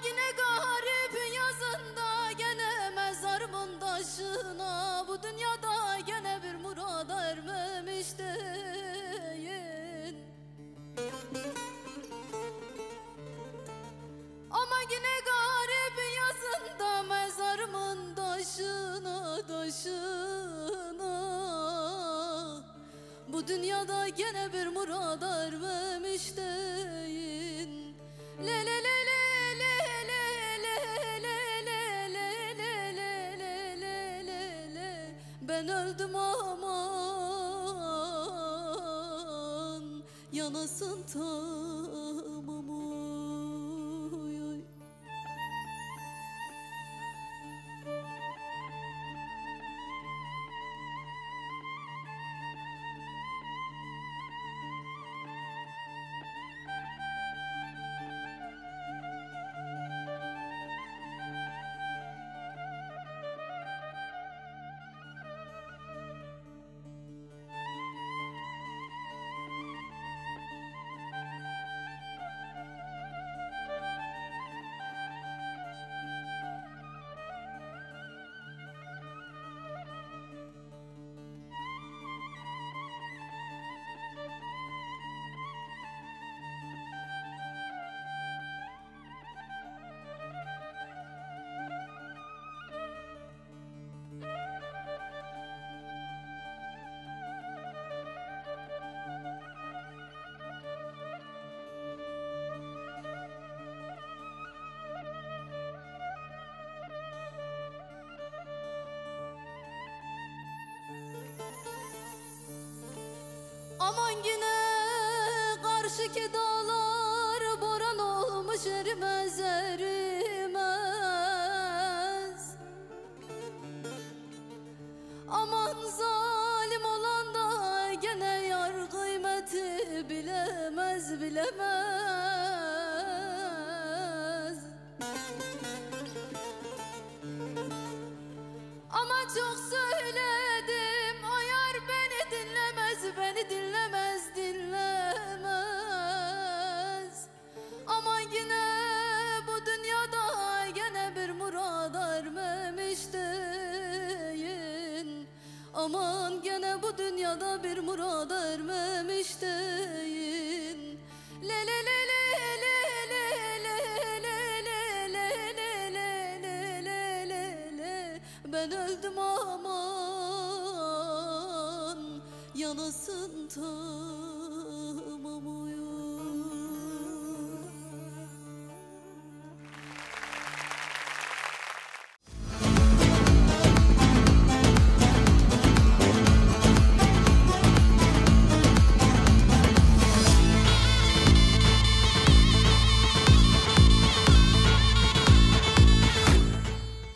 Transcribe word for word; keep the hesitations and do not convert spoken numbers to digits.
yine garip yazında gene mezarımın taşına, bu dünyada gene bir murada ermemiş değil. Ama yine garip yazında mezarımın taşına, taşına, bu dünyada gene bir murada ermemiş değil. Le le le le le le le le le le le le le le, ben öldüm aman yanasın tamam oy oy. Aman yine karşıki dağlar boran olmuş erimez erimez. Aman zalim olan da gene yar kıymeti bilemez bilemez. Ama çok söyledim o yar beni dinlemez, beni dinlemez dinlemez. Ama yine bu dünyada gene bir murad ermemiş değil. Aman gene bu dünyada bir murad ermemiş değil. Le le le le le le le le le le le le le le, ben öldüm aman yanasın ta